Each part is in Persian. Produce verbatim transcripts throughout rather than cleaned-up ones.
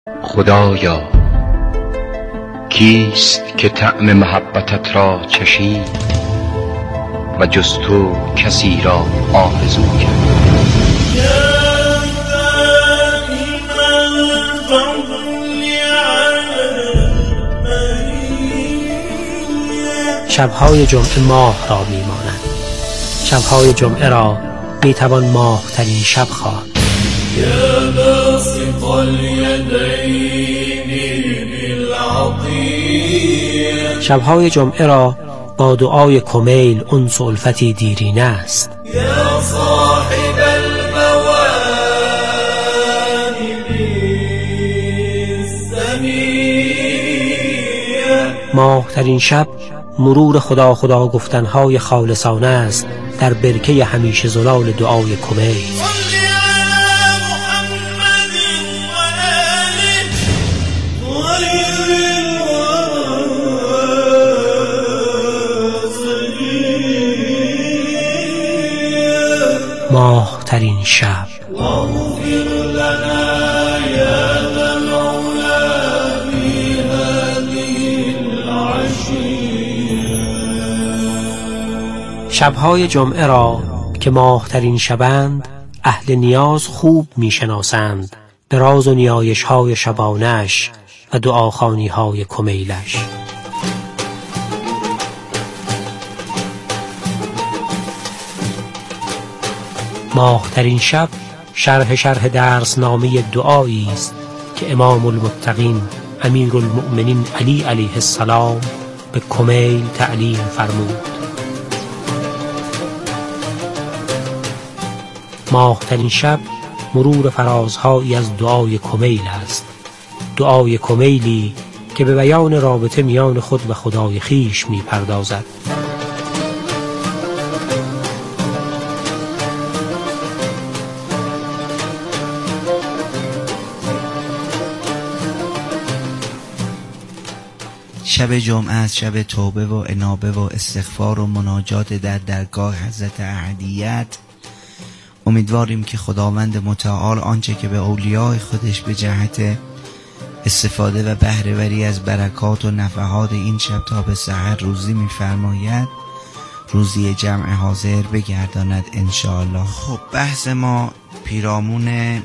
خدایا کیست که طعم محبتت را چشید و جز تو کسی را آرزو کرد؟ شبهای جمعه ماه را میمانند. شبهای جمعه را میتوان ماه ترین شب خواند. یا باسط الیدین بالعطیه. شبهای جمعه را با دعای کمیل انس و الفتی دیرینه است. یا صاحب المواهب السمیه. ماه ترین شب مرور خدا خدا گفتنهای خالصانه است در برکه همیشه زلال دعای کمیل. ماه ترین شب. شبهای جمعه را که ماه ترین شبند اهل نیاز خوب میشناسند به راز و نیایش های شبانش و دعاخوانی های کمیلش. ماه ترین شب شرح شرح درس نامه دعایی است که امام المتقین امیر المؤمنین علی علیه السلام به کمیل تعلیم فرمود. ماه ترین شب مرور فرازهایی از دعای کمیل است. دعای کمیلی که به بیان رابطه میان خود و خدای خیش می پردازد. شب جمعه است، شب توبه و انابه و استغفار و مناجات در درگاه حضرت احدیت. امیدواریم که خداوند متعال آنچه که به اولیای خودش به جهت استفاده و بهره‌وری از برکات و نفحات این شب تا به سحر روزی می‌فرماید، روزی جمع حاضر بگرداند انشاءالله. خب بحث ما پیرامون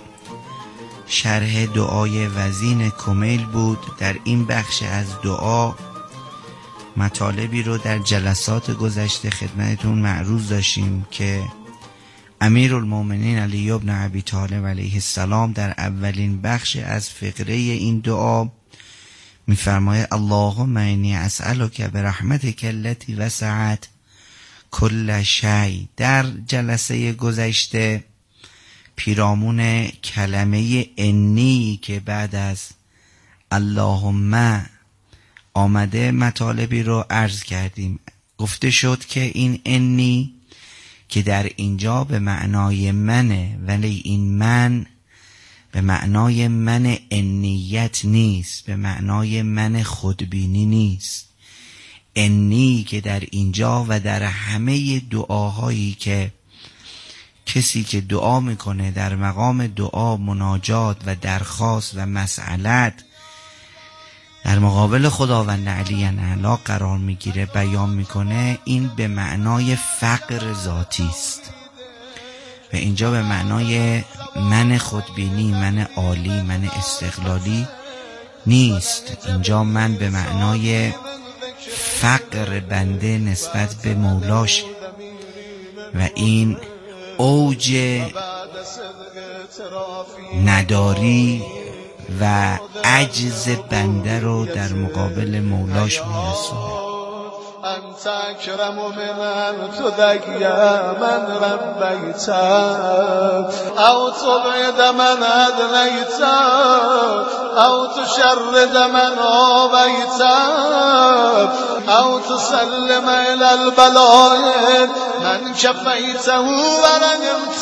شرح دعای وزین کمیل بود. در این بخش از دعا مطالبی رو در جلسات گذشته خدمتتون معروض داشتیم که امیر المؤمنین علی ابن ابی طالب علیه السلام در اولین بخش از فقره این دعا میفرماید اللهم انی اسألک برحمتک التی وسعت کل شیء. در جلسه گذشته پیرامون کلمه انی که بعد از اللهم آمده مطالبی رو عرض کردیم. گفته شد که این انی که در اینجا به معنای منه، ولی این من به معنای من انیت نیست، به معنای من خودبینی نیست. انی که در اینجا و در همه دعاهایی که کسی که دعا میکنه در مقام دعا مناجات و درخواست و مسئلت در مقابل خداوند علی اعلی قرار میگیره بیان میکنه، این به معنای فقر ذاتی است و اینجا به معنای من خودبینی، من عالی، من استقلالی نیست. اینجا من به معنای فقر بنده نسبت به مولاش و این اوج نداری و عجز بنده رو در مقابل مولاش میرسونه. انت اکرم من تدعی من ربیت او تبعد من ادنیت او تشرد من آبیت او تسلم الى البلاء من شفیته ورنمت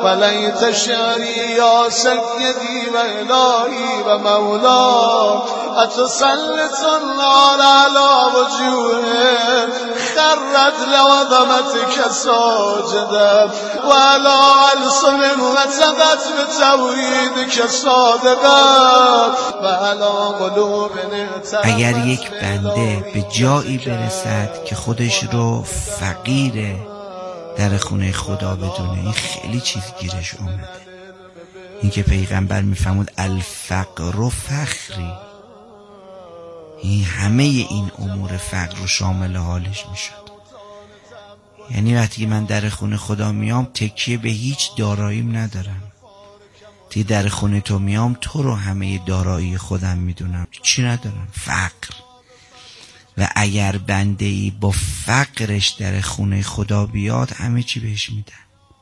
ولیت شعری یا سیدی و الهی و مولا أتسلط النار على وجوههم خرت لعظمتك ساجدا وعلى ألسن نطقت بتوحيدك صادقا وعلى قلوب ارتعدت. اگر یک بنده به جایی برسد که خودش رو فقیر در خونه خدا بدونه، این خیلی چیز گیرش اومده. این که پیغمبر میفرمود الفقر و فخری، این همه این امور فقر رو شامل حالش میشد. یعنی وقتی من در خونه خدا میام تکیه به هیچ داراییم ندارم. تی در خونه تو میام تو رو همه دارایی خودم میدونم، چی ندارم؟ فقر. و اگر بنده ای با فقرش در خونه خدا بیاد همه چی بهش میدن.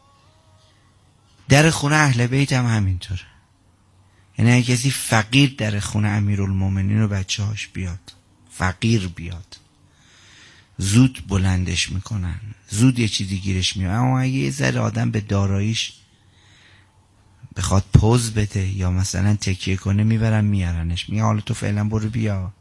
در خونه اهل بیت هم همینطوره. یعنی اگه کسی فقیر در خونه امیرالمومنین و بچه هاش بیاد، فقیر بیاد، زود بلندش میکنن، زود یه چیزی گیرش میاد. اما اگه یه ذره آدم به داراییش بخواد پوز بده یا مثلا تکیه کنه میبرن میارنش، میگه حالا تو فعلا برو بیا.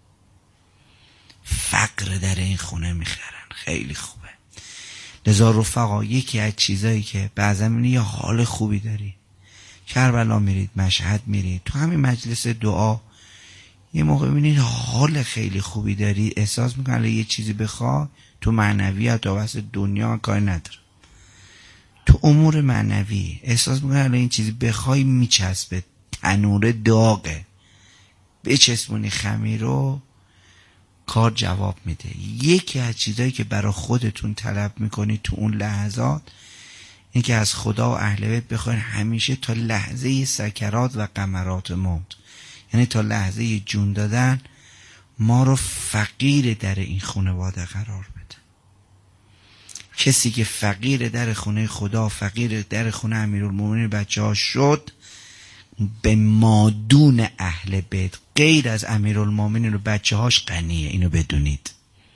فقر در این خونه میخرن. خیلی خوبه. لذا رفقا یکی از چیزایی که بعضا میبینی یه حال خوبی داری، کربلا میرید، مشهد میرید، تو همین مجلس دعا یه موقع میبینید حال خیلی خوبی داری، احساس میکنی یه چیزی بخواه تو معنویت و واسه دنیا کاری نداره، تو امور معنوی احساس میکنی این چیزی بخوای میچسبه، تنور داغه، بچسبونی خمیر رو کار جواب میده. یکی از چیزایی که برای خودتون طلب میکنید تو اون لحظات این که از خدا و اهل بیت بخواین همیشه تا لحظه سکرات و قمرات موت، یعنی تا لحظه جون دادن ما رو فقیر در این خانواده قرار بده. کسی که فقیر در خونه خدا، فقیر در خونه امیرالمومنین بچه ها شد، به مادون اهل بیت غیر از امیرالمومنین و بچه هاش غنیه. اینو بدونید.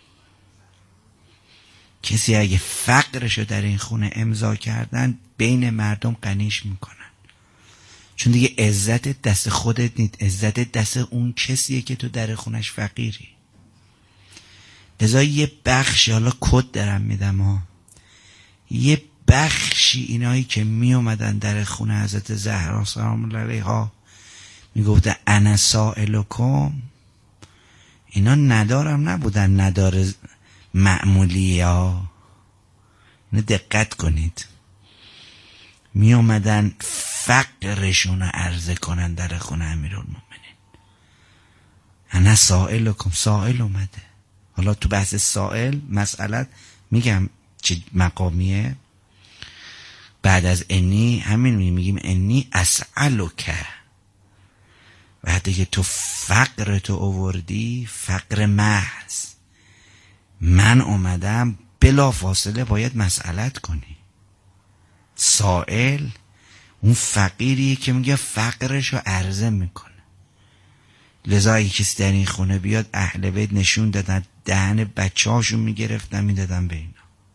کسی اگه فقرشو در این خونه امضا کردن بین مردم غنیش میکنن، چون دیگه عزت دست خودت نیست، عزت دست اون کسیه که تو در خونش فقیری. لذا یه بخشی، حالا کد دارم میدم ها، یه بخشی اینایی که می اومدن در خونه حضرت زهرا سلام الله علیها میگفتن انا سائلکم، اینا ندارم نبودن، نداره معمولی ها. اینو دقت کنید. می اومدن فقرشون رو عرضه کنن در خونه امیرالمومنین. انا سائلکم، سائل اومده. حالا تو بحث سائل مسئله میگم چه مقامیه. بعد از انی همین میگیم انی اسألک. وقتی که تو فقر تو آوردی، فقر محض، من اومدم بلا فاصله باید مسئلت کنی. سائل اون فقیریه که میگه فقرشو عرضه میکنه. لذا اگه کسی در این خونه بیاد، اهل بیت نشون دادن دهن بچه هاشون میگرفتن میدادن به اینا.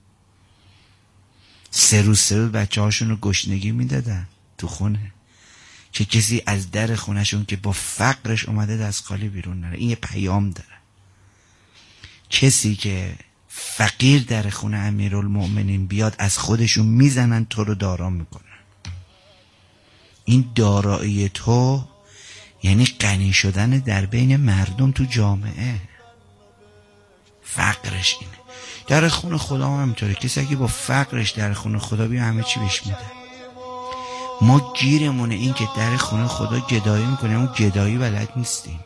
سه روز سه روز بچه هاشون رو گشنگی میدادن تو خونه که کسی از در خونهشون که با فقرش اومده دست خالی بیرون نره. این یه پیام داره. کسی که فقیر در خونه امیرالمومنین بیاد، از خودشون میزنن تو رو دارا میکنن. این دارایی تو یعنی غنی شدن در بین مردم تو جامعه. فقرش اینه. در خونه خدا هم همینطوره. کسی که با فقرش در خونه خدا بیا همه چی بهش میده. ما گیرمونه این که در خونه خدا گدایی میکنیم، اون گدایی بلد نیستیم.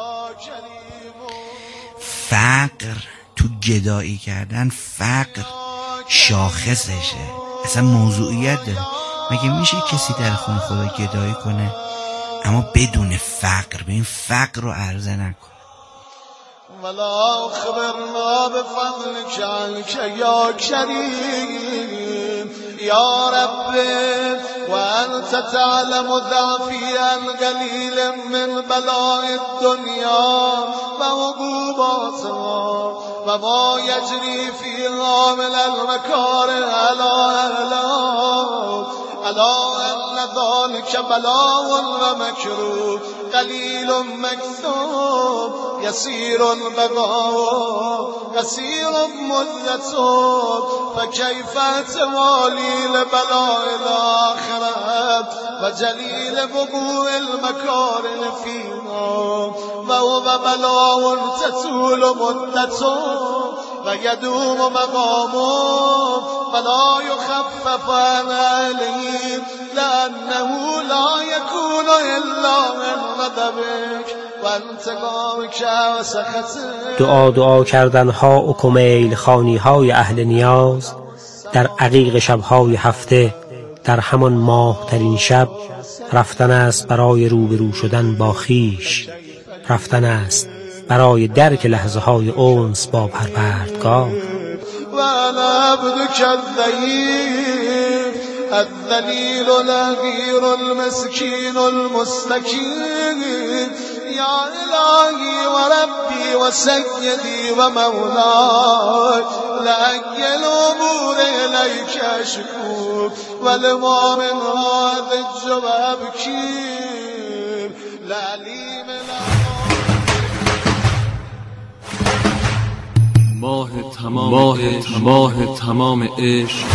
فقر تو گدایی کردن، فقر شاخصشه، اصلا موضوعیت داره. مگه میشه کسی در خونه خدا گدایی کنه اما بدون فقر، به این فقر رو عرضه نکنه؟ ولا خبرنا بفضلك عنك يا كريم يا رب وأنت تعلم ضعفي القليل من بلاء الدنيا وعقوباتها وما يجري فيها من المكاره على أهلها الا ان ذلك بلاء و مکروه قلیل مکتوب یسیر البقاء قصیر مدته فکیف توالی لبلاء الاخره و جلیل وقوع المکارم فینا و هو بلاء تطول مدته و یدوم مقامه فلا یخفف عن اهله لانه لا یکون الا من غضبک و انتقامک و سخطک. دعا دعا کردنها و کمیل خانی های اهل نیاز در عقیق شبهای هفته در همان ماه ترین شب رفتن است برای روبرو شدن با خیش، رفتن است برای درک لحظه های انس با پروردگار. و انا عبدک الضعیف الذلیل الحقیر المسکین المستکین یا الهی و ربی و سیدی و مولاي لأي الأمور إليك أشكو ولما من هذا الجواب كير لعليم ماه تمام ماه ماه تمام عشق،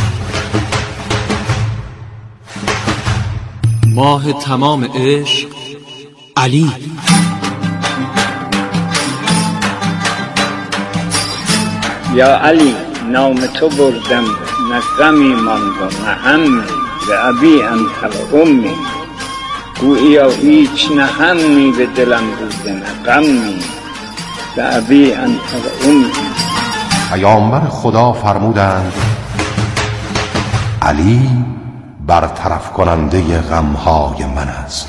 ماه تمام عشق علی. یا علی نام تو بردم نه غمی ماند و نه همی به ابی انت و امی گوییا هیچ نه همی به دلم بوده نه غمی به ابی انت و امی. پیامبر خدا فرمودند علی برطرف کننده غمهای من است.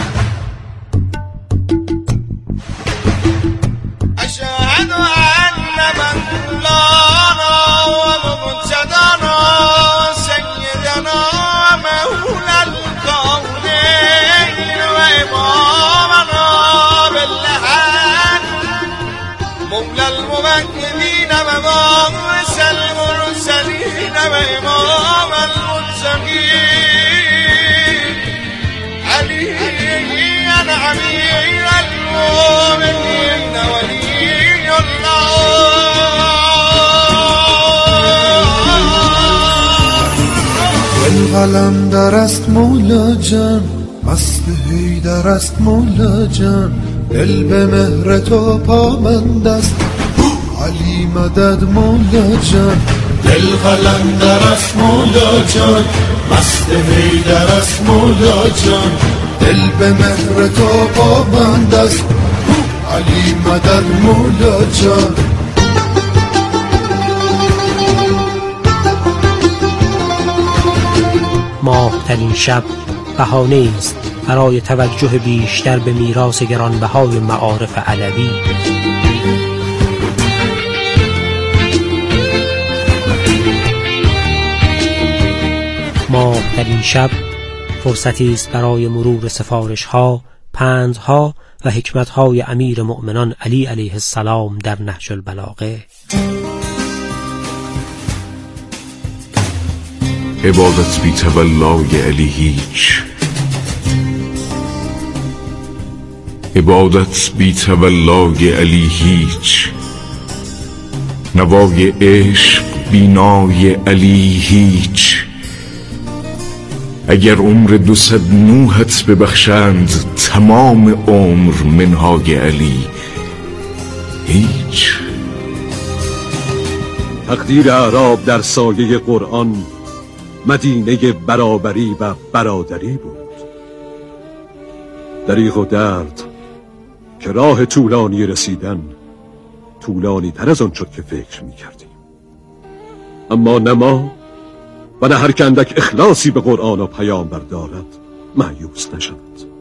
اشهد ان مولانا و مبتدانا سیدنا مولا الکونین و امامنا بالحق مولا الموحدین و باعث المرسلین و امام المتقین علی امیر المؤمنین ولی الله. قلم در است مولا جان مست حیدر است مولا جان دل به مهر تو پابند است علی مدد مولا جان. دل قلم در است مولا جان مست حیدر است مولا جان دل به مهر تو پابند است علی مدد مولا جان. ماه ترین شب بهانه است برای توجه بیشتر به میراث گرانبهای معارف علوی. ماه ترین شب فرصتی است برای مرور سفارش‌ها، پندها و حکمت‌های امیر مؤمنان علی علیه السلام در نهج البلاغه. عبادت بی تولای علی هیچ، عبادت بی تولای علی هیچ، نوای عشق بینای علی هیچ. اگر عمر دوصد نوحت ببخشند تمام عمر منهای علی هیچ. تقدیر اعراب در سایه قرآن مدینه برابری و برادری بود. دریغ و درد که راه طولانی رسیدن طولانی تر از آن شد که فکر می کردیم. اما نه ما و نه هر که اندک اخلاصی به قرآن و پیامبر دارد مایوس نشد.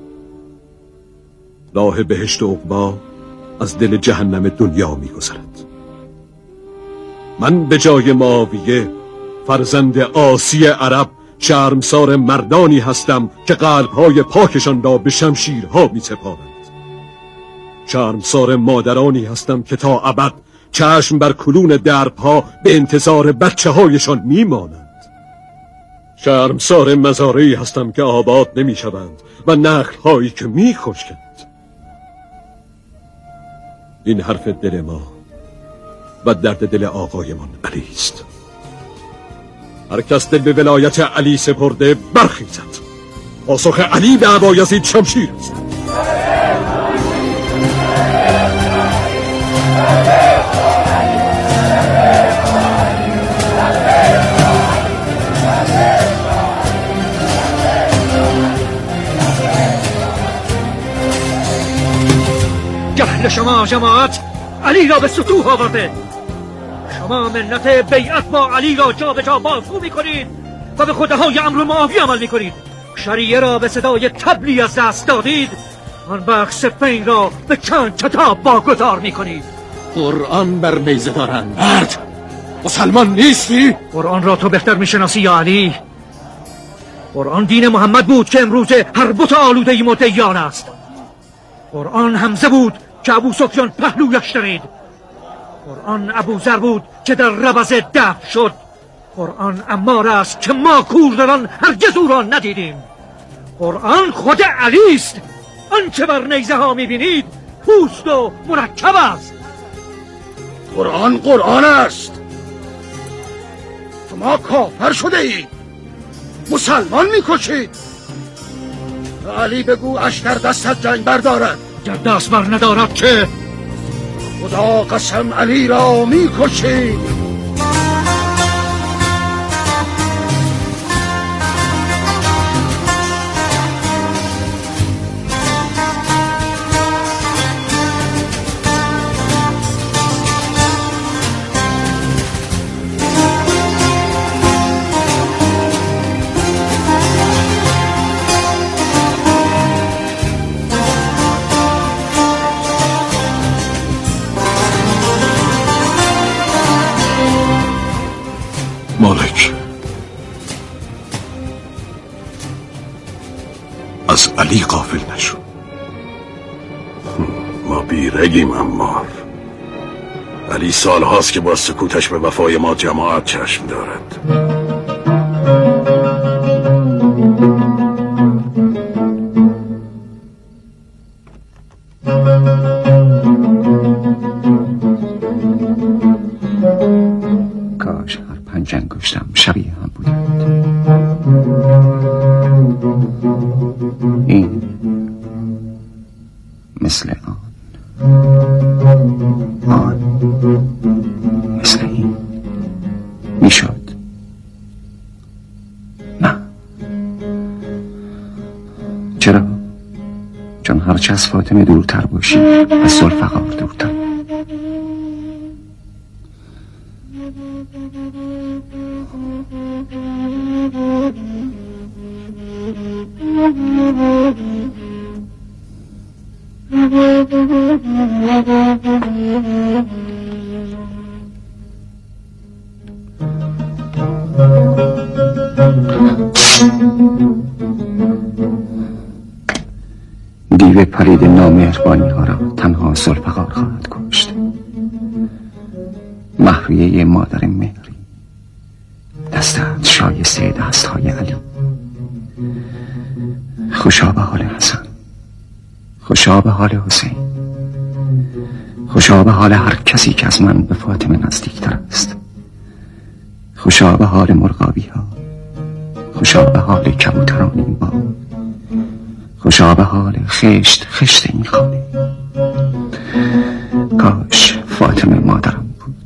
راه بهشت و عقبی از دل جهنم دنیا می گذرد. من به جای معاویه فرزند آسی عرب شرمسار مردانی هستم که قلبهای پاکشان را به شمشیرها می سپارند. شرمسار مادرانی هستم که تا ابد چشم بر کلون دربها به انتظار بچه هایشان می مانند. شرمسار مزارعی هستم که آباد نمی شوند و نخل هایی که می خشکند. این حرف دل ما و درد دل آقایمان علی است. هر کس دل به ولایت علی سپرده برخیزد. پاسخ علی به ابایزید شمشیر است. جهل شما جماعت علی را به سطوح آورده. شما منت بیعت با علی را جا به جا بازگو می‌کنید و به خودهای امر معاویه عمل می‌کنید. شریعه را به صدای طبلی از دست دادید، آن وقت صفین را به چند کتاب واگذار می‌کنید. قرآن بر نیزه دارند. مرد مسلمان نیستی؟ قرآن را تو بهتر می‌شناسی یا علی؟ قرآن دین محمد بود که امروز هر بت آلوده‌ای مدعیان است. قرآن حمزه بود که ابو سفیان پهلویش درید. قرآن ابوذر بود که در ربض دفع شد. قرآن عمار است که ما کوردران هرگز او را ندیدیم. قرآن خود علی است. آنچه بر نیزه ها میبینید پوست و مرکب است. قرآن قرآن است. شما کافر شده اید، مسلمان میکشید. علی بگو اشتر دست از جنگ بردارد. گر دست بر ندارد که خدا قسم علی را میکشید. مالک، از علی غافل نشو. ما بیرگیم عمار. علی سال هاست که با سکوتش به وفای ما جماعت چشم دارد. کاش هر پنج انگشتم شبیه هم بودند. این مثل آن، آن مثل این میشد. نه، چرا؟ چون هرچه از فاطمه دورتر باشی از ذوالفقار دورتر. دیو پرید نامهربانی ها را تنها ذوالفقار خواهد کشت. محویه مادر مهری، دستت شایسته دست های علی. خوشا به حال حسن، خوشا به حال حسین، خوشا به حال هر کسی که از من به فاطمه نزدیکتر است. خوشا به حال مرغابی ها، خوشا به حال کبوتران این باغ، خوشا به حال خشت خشت این خانه. کاش فاطمه مادرم بود.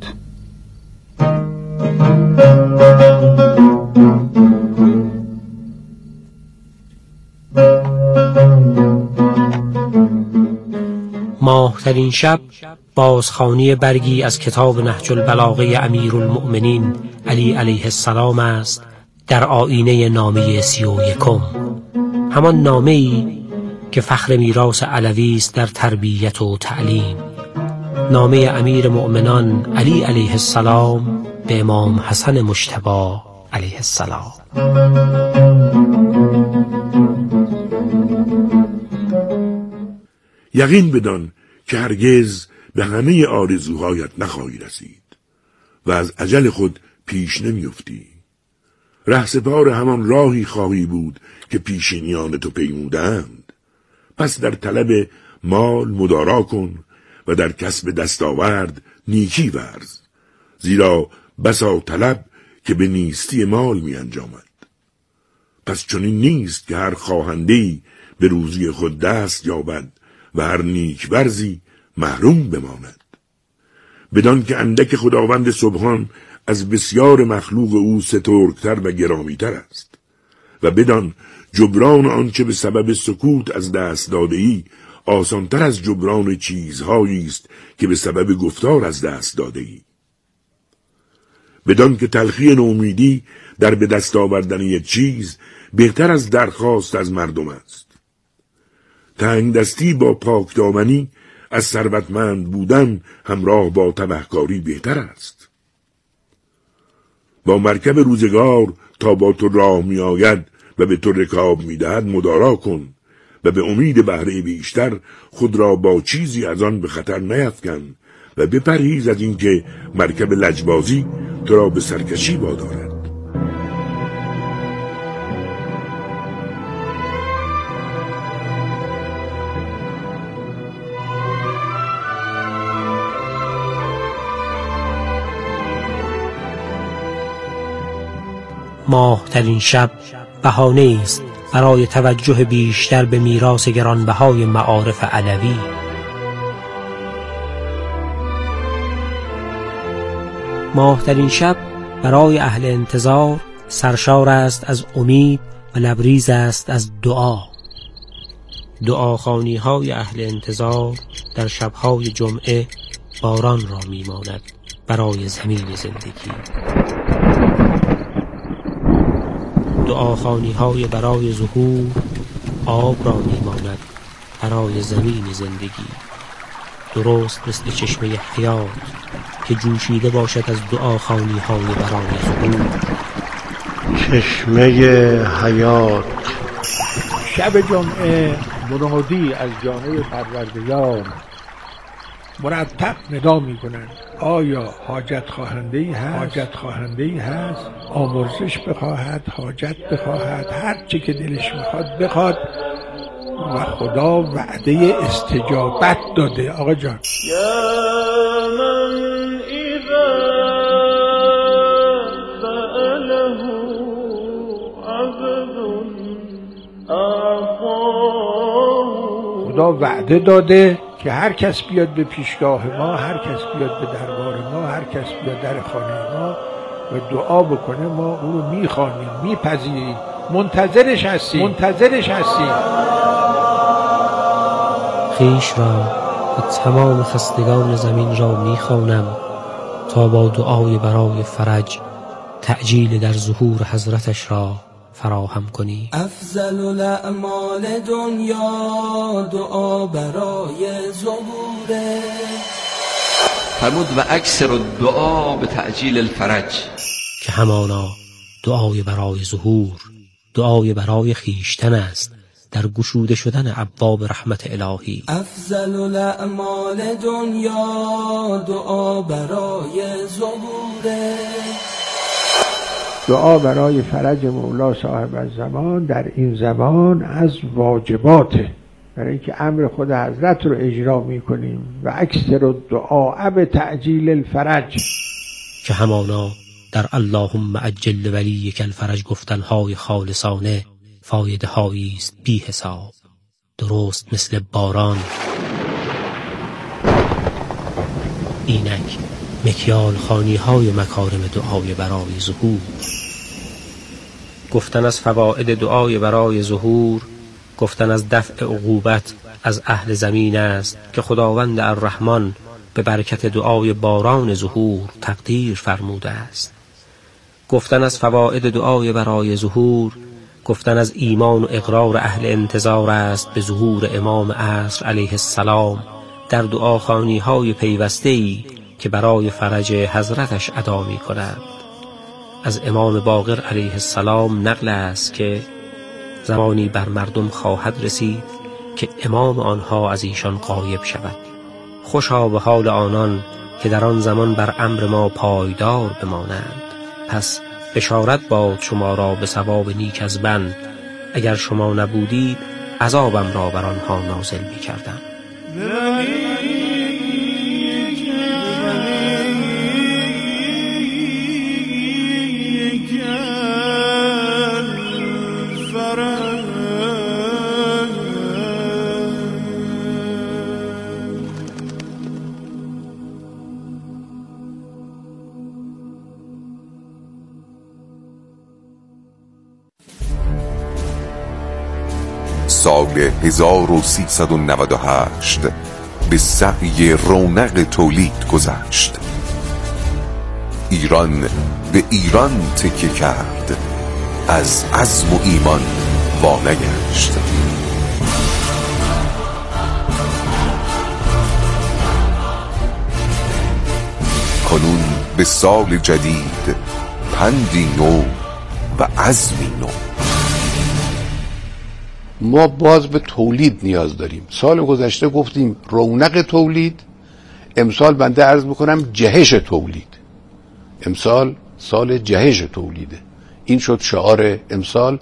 ماهترین شب بازخوانی برگی از کتاب نهج البلاغه امیرالمؤمنین علی علیه السلام است در آیینه نامه سی و یکم، همان نامه‌ای که فخر میراث علوی است در تربیت و تعلیم. نامه امیر مؤمنان علی علیه السلام به امام حسن مجتبی علیه السلام. یقین بدان که هرگز به همه آرزوهایت نخواهی رسید و از اجل خود پیش نمی‌افتی. رهسپار همان راهی خواهی بود که پیشینیان تو پیمودند. پس در طلب مال مدارا کن و در کسب دستاورد نیکی ورز، زیرا بسا طلب که به نیستی مال می انجامد. پس چنین نیست که هر خواهنده‌ای به روزی خود دست یابد و هر نیک ورزی محروم بماند. بدان که اندک خداوند سبحان از بسیار مخلوق او سترگتر و گرامیتر است و بدان جبران آنچه به سبب سکوت از دست داده‌ای آسانتر از جبران چیزهایی است که به سبب گفتار از دست داده‌ای. بدان که تلخی نومیدی در به دست آوردن یک چیز بهتر از درخواست از مردم است. تنگ دستی با پاک دامنی از ثروتمند بودن همراه با تبهکاری بهتر است. با مرکب روزگار تا با تو راه می آید و به تو رکاب می دهد مدارا کن و به امید بهره بیشتر خود را با چیزی از آن به خطر نیفکن و بپرهیز از اینکه مرکب لجبازی تو را به سرکشی وادارد. ماهترین شب بهانه است برای توجه بیشتر به میراث گرانبهای معارف علوی. ماهترین شب برای اهل انتظار سرشار است از امید و لبریز است از دعا. دعاخوانی های اهل انتظار در شبهای جمعه باران را میماند برای زمین زندگی. دعاخوانی های برای ظهور آب را میماند برای زمین زندگی. درست مثل چشمه حیات که جوشیده باشد از دعاخوانی های برای ظهور. چشمه حیات. شب جمعه منادی از جانب پروردگار مرتب ندا می کنند آیا حاجت خواهنده ای هست؟ حاجت خواهنده ای هست؟ آمرزش بخواهد، حاجت بخواهد، هر چی که دلش میخواد بخواد و خدا وعده استجابت داده. آقا جان خدا وعده داده که هر کس بیاد به پیشگاه ما، هر کس بیاد به دربار ما، هر کس بیاد در خانه ما و دعا بکنه ما او رو میخوانیم، میپذیریم، منتظرش هستیم منتظرش هستیم. خویش را و تمام خستگان زمین را میخوانم تا با دعای برای فرج تعجیل در ظهور حضرتش را فراهم کنی. افضل الاعمال دنیا دعا برای ظهوره. فرمود و اکثر الدعا به تعجیل الفرج، که همانا دعای برای ظهور دعای برای خیشتن است در گشوده شدن ابواب رحمت الهی. افضل الاعمال دنیا دعا برای ظهوره. دعا برای فرج مولا صاحب الزمان در این زمان از واجباته، برای اینکه امر خود حضرت رو اجرا میکنیم. و اکثر دعا به تعجیل الفرج، که همانا در اللهم عجل ولیک الفرج گفتنهای خالصانه فایده هایی است بی حساب، درست مثل باران. اینک مکیال خانی های مکارم دعای برای ظهور. گفتن از فواید دعای برای ظهور گفتن از دفع عقوبت از اهل زمین است که خداوند الرحمن به برکت دعای باران ظهور تقدیر فرموده است. گفتن از فواید دعای برای ظهور گفتن از ایمان و اقرار اهل انتظار است به ظهور امام عصر علیه السلام در دعاخوانی های پیوسته‌ای که برای فرج حضرتش ادا می کند. از امام باقر علیه السلام نقل است که زمانی بر مردم خواهد رسید که امام آنها از ایشان غایب شود. خوشا به حال آنان که در آن زمان بر امر ما پایدار بمانند. پس بشارت باد شما را به ثواب نیک از من، اگر شما نبودید عذابم را بر آنها نازل می کردم. سال هزار و سیصد و نود و هشت به سعی رونق تولید گذشت. ایران به ایران تکیه کرد، از عزم و ایمان وانگشت. کنون به سال جدید پندی نو و عزمی نو. ما باز به تولید نیاز داریم. سال گذشته گفتیم رونق تولید، امسال بنده عرض میکنم جهش تولید. امسال سال جهش تولیده. این شد شعار امسال.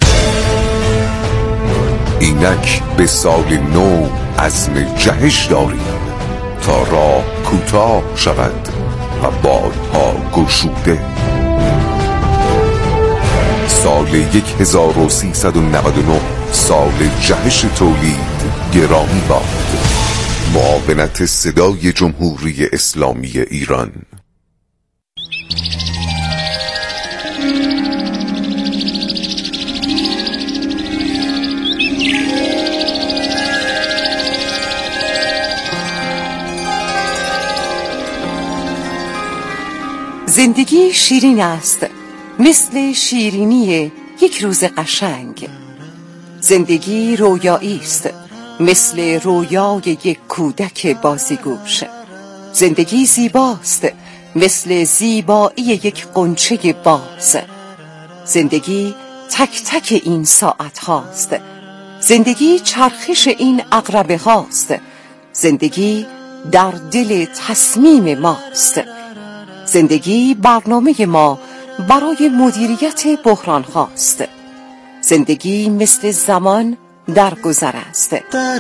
اینک به سال نو عزم جهش داریم، تا راه کوتاه شود و بادها گشوده. سال یک هزار و سیصد و نود و نه سال جهش تولید گرامی باد. معاونت صدای جمهوری اسلامی ایران. زندگی شیرین است، مثل شیرینی یک روز قشنگ. زندگی رویایی است، مثل رویای یک کودک بازیگوش. زندگی زیباست، مثل زیبایی یک غنچه باز. زندگی تک تک این ساعت هاست. زندگی چرخش این عقربه هاست. زندگی در دل تصمیم ماست. زندگی برنامه ما برای مدیریت بحران هاست. زندگی مثل زمان در گذر است.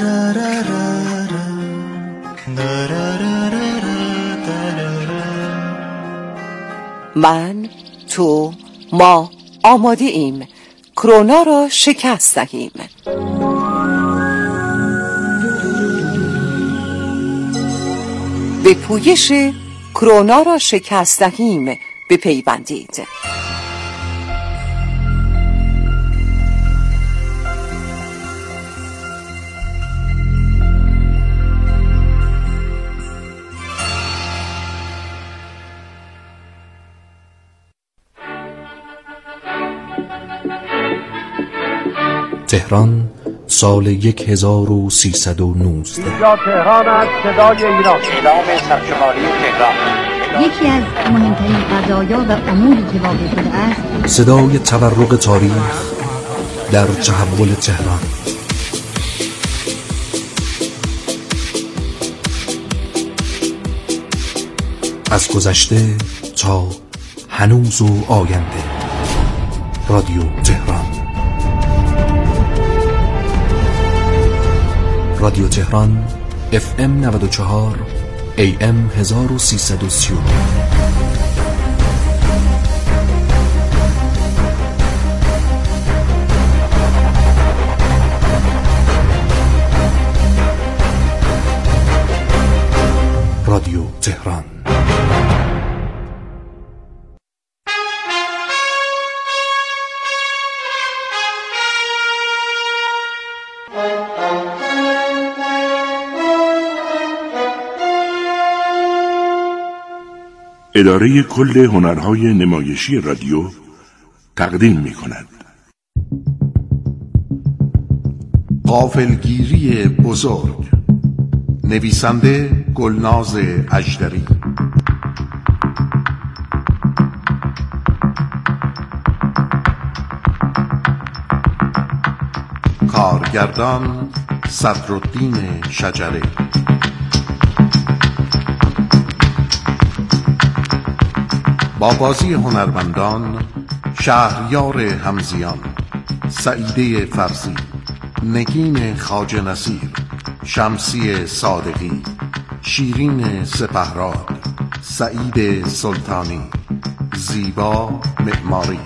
من، تو، ما آماده ایم کرونا را شکست دهیم. به پویش کرونا را شکست دهیم بپیوندید. تهران سال یک هزار و سیصد و نوزده. اینجا تهران است، صدای ایران. اعلام سرشماری تهران. یکی از مهمترین قضایا و اموری که واقع شده است، صدای تورق تاریخ در تحول تهران. از گذشته تا هنوز و آینده. رادیو تهران. رادیو تهران اف ام نود و چهار ای ام هزار و سیصد و سی و نه. رادیو تهران. اداره کل هنرهای نمایشی رادیو تقدیم می کند. غافلگیری بزرگ. نویسنده گلناز اژدری. کارگردان صدرالدین شجره. با بازی هنرمندان شهریار همزیان، سعیده فرزی، نگین خواجه نصیر، شمسی صادقی، شیرین سپهراد، سعید سلطانی، زیبا معماری.